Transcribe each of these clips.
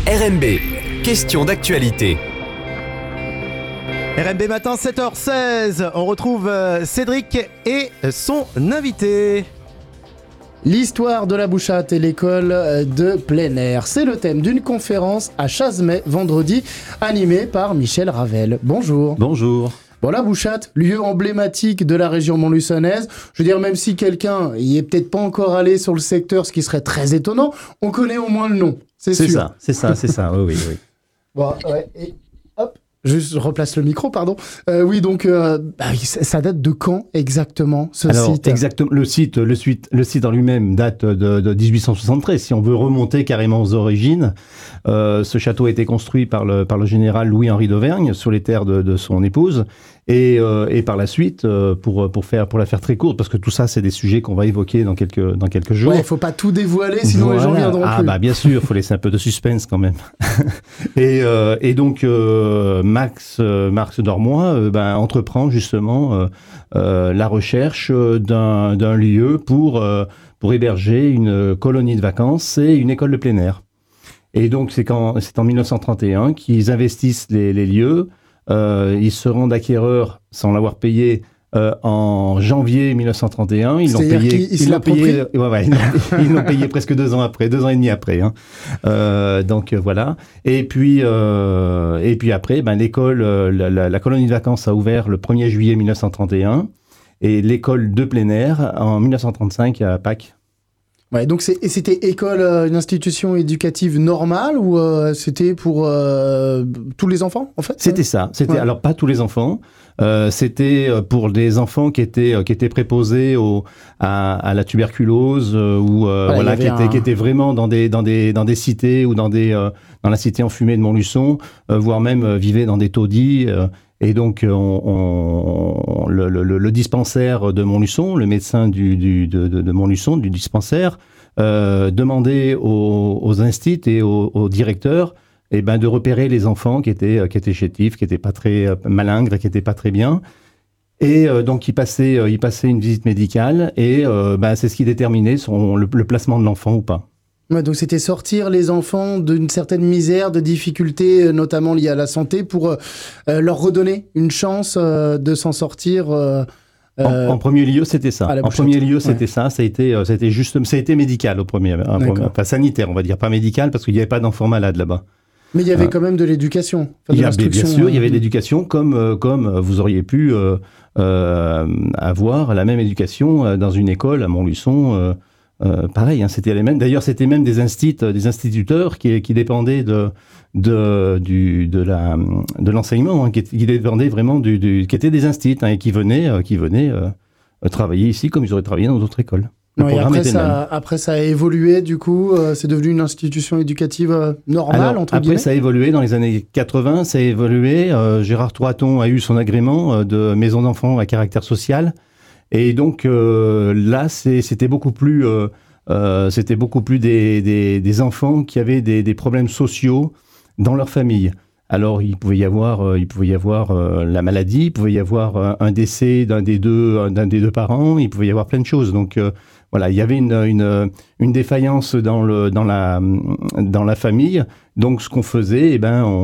RMB, question d'actualité. RMB Matin, 7h16, on retrouve Cédric et son invité. L'histoire de la bouchate et l'école de plein air. C'est le thème d'une conférence à Chazemais vendredi, animée par Michel Ravel. Bonjour. Bonjour. Bon, la bouchate, lieu emblématique de la région montluçonnaise. Je veux dire, même si quelqu'un y est peut-être pas encore allé sur le secteur, ce qui serait très étonnant, on connaît au moins le nom. C'est sûr. C'est ça, oui. Bon, ouais, et hop. Juste, je replace le micro, pardon. Oui, donc, ça date de quand exactement, ce site ? Exactement, le site en lui-même date de 1873. Si on veut remonter carrément aux origines, ce château a été construit par le général Louis-Henri d'Auvergne sur les terres de son épouse. Et par la suite, pour la faire très courte, parce que tout ça, c'est des sujets qu'on va évoquer dans quelques jours. Ouais, il faut pas tout dévoiler, sinon les gens viendront plus. Ah bah bien sûr, faut laisser un peu de suspense quand même. et donc Max Dormois entreprend justement la recherche d'un lieu pour héberger une colonie de vacances et une école de plein air. Et donc c'est en 1931 qu'ils investissent les lieux. Ils se rendent acquéreurs sans l'avoir payé en janvier 1931. Ils l'ont payé presque 2 ans après, 2 ans et demi après. Donc voilà. Et puis après, l'école, la colonie de vacances a ouvert le 1er juillet 1931 et l'école de plein air en 1935 à Pâques. Ouais, donc c'était école, une institution éducative normale ou c'était pour tous les enfants en fait ? C'était ça. C'était alors pas tous les enfants. C'était pour des enfants qui étaient préposés à la tuberculose qui étaient vraiment dans des cités ou dans la cité enfumée de Montluçon, voire même vivaient dans des taudis. Et donc, le dispensaire de Montluçon, le médecin de Montluçon, du dispensaire, demandait aux instituts et aux directeurs de repérer les enfants qui étaient chétifs, qui n'étaient pas très malingres, qui n'étaient pas très bien. Et donc, il passait une visite médicale et c'est ce qui déterminait le placement de l'enfant ou pas. Ouais, donc c'était sortir les enfants d'une certaine misère, de difficultés, notamment liées à la santé, pour leur redonner une chance de s'en sortir. En premier lieu, c'était ça. Ça a été médical au premier, pas sanitaire, on va dire, pas médical, parce qu'il n'y avait pas d'enfants malades là-bas. Mais il y avait quand même de l'éducation. Bien sûr, il y avait de l'éducation, comme vous auriez pu avoir la même éducation dans une école à Montluçon. Pareil, c'était les mêmes. D'ailleurs, c'était même des instituteurs qui dépendaient de l'enseignement, qui dépendaient vraiment qui étaient des instituts et qui venaient travailler ici comme ils auraient travaillé dans d'autres écoles. Après, ça a évolué, du coup, c'est devenu une institution éducative normale, entre guillemets. Après, ça a évolué dans les années 80, ça a évolué. Gérard Troaton a eu son agrément de maison d'enfants à caractère social. Et donc là, c'était beaucoup plus des enfants qui avaient des problèmes sociaux dans leur famille. Alors il pouvait y avoir la maladie, il pouvait y avoir un décès d'un des deux parents, il pouvait y avoir plein de choses. Donc voilà, il y avait une défaillance dans la famille. Donc ce qu'on faisait,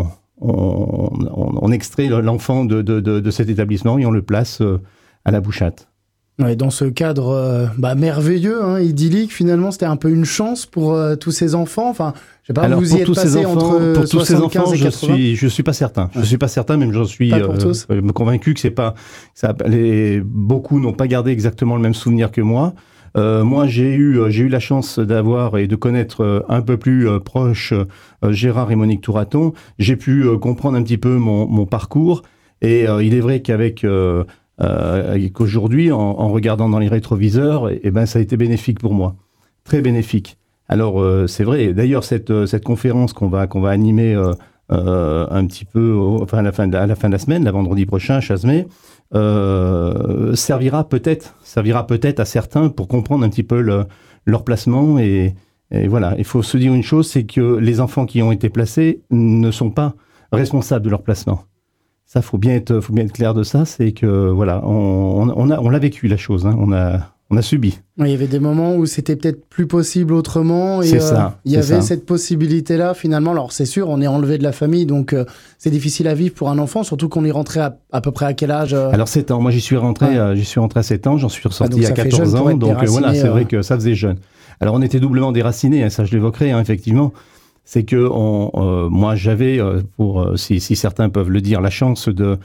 on extrait l'enfant de cet établissement et on le place à la bouchate. Ouais, dans ce cadre merveilleux, idyllique, finalement, c'était un peu une chance pour tous ces enfants. Enfin, je sais pas, vous y êtes passé entre 75 et 80. Je suis pas certain. Je suis pas certain, même j'en suis convaincu que c'est pas. Beaucoup n'ont pas gardé exactement le même souvenir que moi. Moi, j'ai eu la chance d'avoir et de connaître un peu plus proche Gérard et Monique Troaton. J'ai pu comprendre un petit peu mon parcours. Et il est vrai qu'aujourd'hui, en regardant dans les rétroviseurs, ça a été bénéfique pour moi, très bénéfique. Alors c'est vrai. D'ailleurs, cette conférence qu'on va animer un petit peu à la fin de la semaine, la vendredi prochain à Chazemais, servira peut-être à certains pour comprendre un petit peu leur placement. Et voilà, il faut se dire une chose, c'est que les enfants qui ont été placés ne sont pas responsables de leur placement. Ça, faut bien être clair de ça. C'est que voilà, on l'a vécu la chose. On a on a subi. Il y avait des moments où c'était peut-être plus possible autrement. Et, C'est ça. Il y avait cette possibilité-là, finalement. Alors, c'est sûr, on est enlevé de la famille, donc c'est difficile à vivre pour un enfant, surtout qu'on y rentrait à peu près à quel âge Alors, 7 ans. Moi, j'y suis rentré à 7 ans. J'en suis ressorti à 14 ans. Donc, voilà, c'est vrai que ça faisait jeune. Alors, on était doublement déracinés, hein, ça je l'évoquerai, hein, effectivement. C'est que moi, j'avais, si certains peuvent le dire, la chance de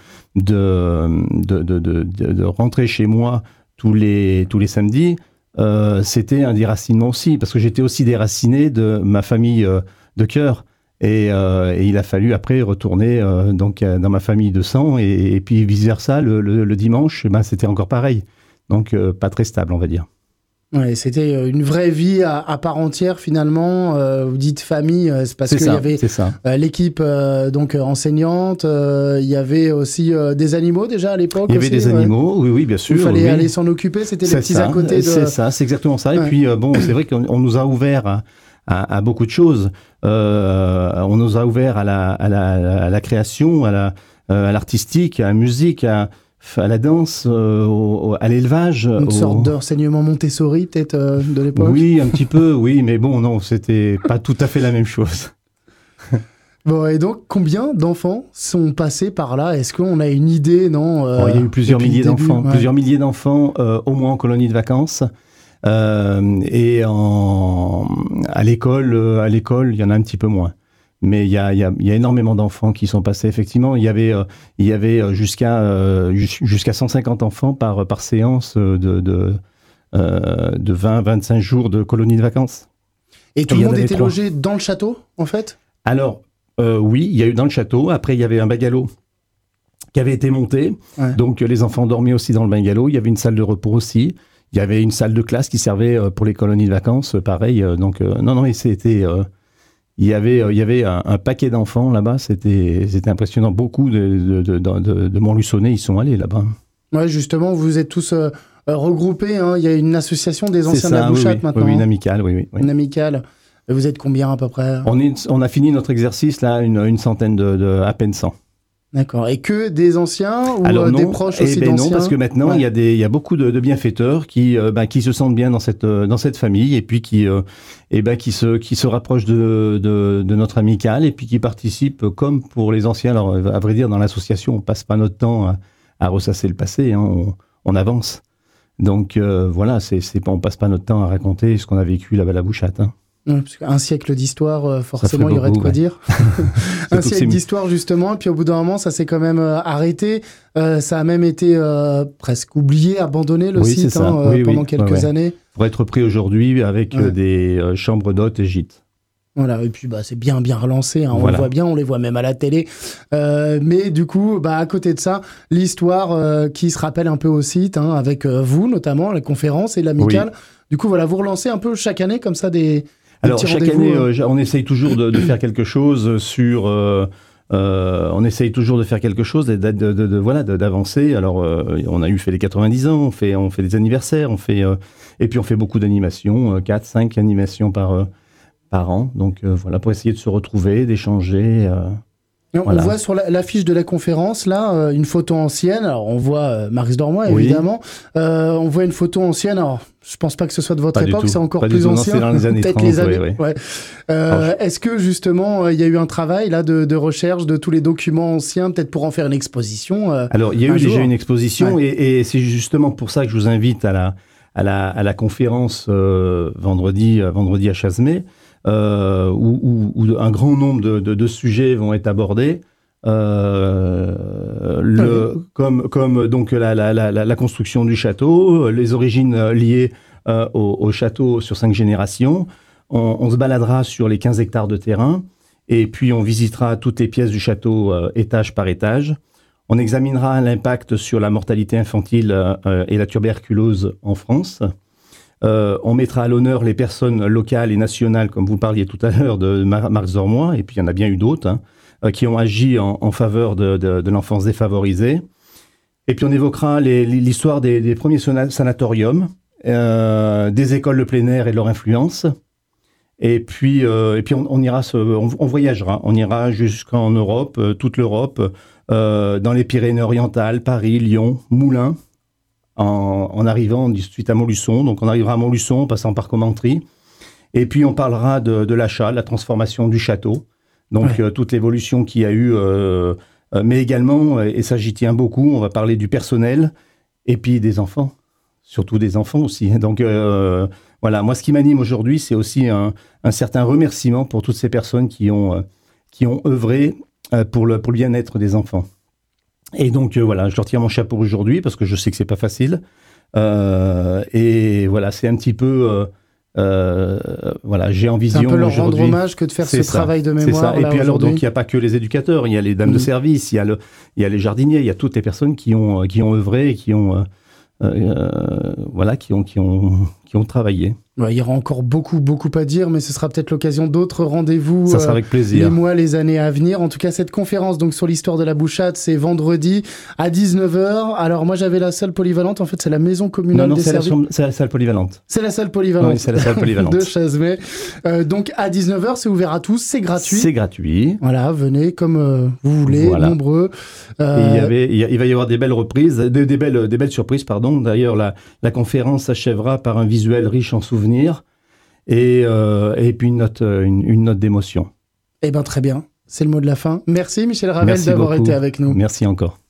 rentrer chez moi tous les samedis. C'était un déracinement aussi, parce que j'étais aussi déraciné de ma famille de cœur. Et il a fallu après retourner dans ma famille de sang. Et puis vice-versa, le dimanche, c'était encore pareil. Donc, pas très stable, on va dire. Ouais, c'était une vraie vie à part entière finalement. Vous dites famille, c'est parce qu'il y avait l'équipe donc enseignante. Il y avait aussi des animaux déjà à l'époque. Il y avait des animaux, oui, bien sûr. Il fallait aller s'en occuper. C'était les petits à côté. C'est ça, c'est exactement ça. Et puis c'est vrai qu'on nous a ouvert à beaucoup de choses. On nous a ouvert à la création, à l'artistique, à la musique, à la danse, à l'élevage. Une sorte d'enseignement Montessori, peut-être, de l'époque. Oui, un petit peu, oui, mais bon, non, c'était pas tout à fait la même chose. Bon, et donc, combien d'enfants sont passés par là? Est-ce qu'on a une idée, non il y a eu plusieurs milliers d'enfants, au moins en colonie de vacances. Et à l'école, il y en a un petit peu moins. Mais il y a énormément d'enfants qui sont passés. Effectivement, il y avait jusqu'à 150 enfants par séance de 20-25 jours de colonie de vacances. Et tout le monde était logé dans le château, en fait? Alors, oui, il y a eu dans le château. Après, il y avait un bungalow qui avait été monté. Ouais. Donc, les enfants dormaient aussi dans le bungalow. Il y avait une salle de repos aussi. Il y avait une salle de classe qui servait pour les colonies de vacances, pareil. Donc, mais c'était... Il y avait un paquet d'enfants là-bas, c'était impressionnant. Beaucoup de Montluçonnais y sont allés là-bas. Ouais, justement, vous êtes tous regroupés. Hein. Il y a une association des anciens de la Bouchate maintenant. Oui, une amicale, oui. Une amicale. Et vous êtes combien à peu près? On a fini notre exercice là, une centaine à peine 100. D'accord. Et que des anciens ou des proches aussi d'anciens? Non, parce que maintenant, il y a beaucoup de bienfaiteurs qui se sentent bien dans cette famille et puis qui se rapprochent de notre amicale et puis qui participent comme pour les anciens. Alors, à vrai dire, dans l'association, on passe pas notre temps à ressasser le passé, hein, on avance. Donc, voilà, on passe pas notre temps à raconter ce qu'on a vécu là-bas à la Bouchate, hein. Parce qu'un siècle d'histoire, forcément, il y aurait de quoi dire. Un siècle d'histoire, justement, et puis au bout d'un moment, ça s'est quand même arrêté. Ça a même été presque oublié, abandonné, le site, pendant quelques années. Pour être repris aujourd'hui avec des chambres d'hôtes et gîtes. Voilà, et puis c'est bien relancé, hein, on le voit bien, on les voit même à la télé. Mais du coup, à côté de ça, l'histoire qui se rappelle un peu au site, hein, avec vous notamment, la conférence et l'amicale. Oui. Du coup, voilà, vous relancez un peu chaque année comme ça des... Alors, chaque année, on essaye toujours de faire quelque chose sur... on essaye toujours de faire quelque chose, d'avancer. Alors, on a fait les 90 ans, on fait des anniversaires, et puis on fait beaucoup d'animations, 4-5 animations par an. Donc, voilà, pour essayer de se retrouver, d'échanger... On voit sur l'affiche de la conférence, là, une photo ancienne. Alors, on voit Max Dormois, évidemment. On voit une photo ancienne. Alors, je pense pas que ce soit de votre époque, c'est encore plus ancien. C'est dans les années 30, ouais. Est-ce que, justement, il y a eu un travail là de recherche de tous les documents anciens, peut-être pour en faire une exposition Alors, il y a eu déjà une exposition, et c'est justement pour ça que je vous invite à la conférence vendredi à Chassemet. Où un grand nombre de sujets vont être abordés, comme donc la construction du château, les origines liées au château sur 5 générations. On se baladera sur les 15 hectares de terrain, et puis on visitera toutes les pièces du château étage par étage. On examinera l'impact sur la mortalité infantile et la tuberculose en France. On mettra à l'honneur les personnes locales et nationales, comme vous parliez tout à l'heure de Max Dormois, et puis il y en a bien eu d'autres, qui ont agi en faveur de l'enfance défavorisée. Et puis on évoquera l'histoire des premiers sanatoriums, des écoles de plein air et de leur influence. Et puis on voyagera, on ira jusqu'en Europe, toute l'Europe, dans les Pyrénées orientales, Paris, Lyon, Moulins, en arrivant suite à Montluçon. Donc on arrivera à Montluçon en passant par Commentry. Et puis on parlera de l'achat, de la transformation du château. Donc toute l'évolution qu'il y a eu, mais également, et ça j'y tiens beaucoup, on va parler du personnel et puis des enfants, surtout des enfants aussi. Donc voilà, moi ce qui m'anime aujourd'hui, c'est aussi un certain remerciement pour toutes ces personnes qui ont œuvré pour le bien-être des enfants. Et donc voilà, je leur tire mon chapeau aujourd'hui parce que je sais que c'est pas facile. Et voilà, c'est un petit peu... voilà, j'ai en vision aujourd'hui. C'est un peu leur rendre hommage que de faire ce travail de mémoire. C'est ça. Et puis alors, donc, il n'y a pas que les éducateurs, il y a les dames de service, il y a les jardiniers, il y a toutes les personnes qui ont œuvré et qui ont travaillé. Ouais, il y aura encore beaucoup à dire, mais ce sera peut-être l'occasion d'autres rendez-vous. Ça sera avec plaisir. Les mois, les années à venir. En tout cas, cette conférence donc sur l'histoire de la bouchade, c'est vendredi à 19h. Alors moi, j'avais la salle polyvalente. En fait, c'est la maison communale des services. C'est la salle polyvalente. C'est la salle polyvalente. Oui, c'est la salle polyvalente. De Chazemais. Donc à 19h, c'est ouvert à tous. C'est gratuit. C'est gratuit. Voilà, venez comme vous voulez, nombreux. Il va y avoir des belles reprises, des belles surprises, pardon. D'ailleurs, la conférence s'achèvera par un visuel riche en souvenirs et puis une note d'émotion. Eh bien, très bien. C'est le mot de la fin. Merci Michel Ravel d'avoir été avec nous. Merci encore.